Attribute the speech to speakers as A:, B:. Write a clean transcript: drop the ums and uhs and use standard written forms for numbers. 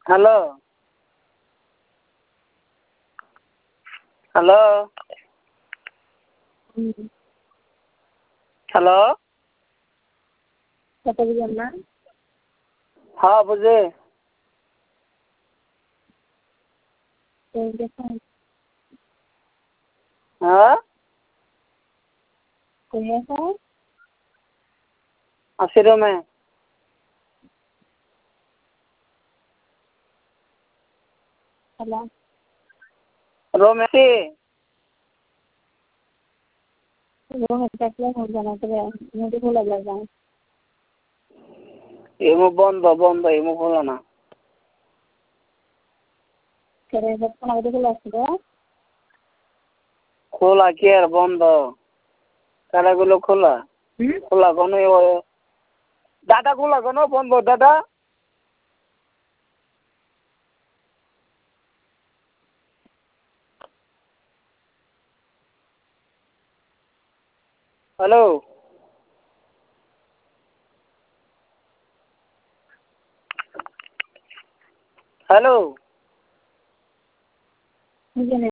A: Hello hello hello
B: কত বুঝলাম না।
A: হ্যাঁ বুঝে
B: দেখুন
A: হ্যাঁ
B: কই আছে
A: আছি রুমে
B: হ্যালো
A: রুমে আছি
B: রুমে থাকলে জানাতে মুদি খোলা যাবে
A: এমু বন্ধ বন্ধ এমু খোলা না
B: সেটা যখন আগে খোলা আসছিল
A: খোলা কি আর বন্ধ তারাগুলো খোলা খোলা কোনো দাদা খোলা কোনো বন্ধ দাদা হ্যালো হ্যালো
B: বুঝে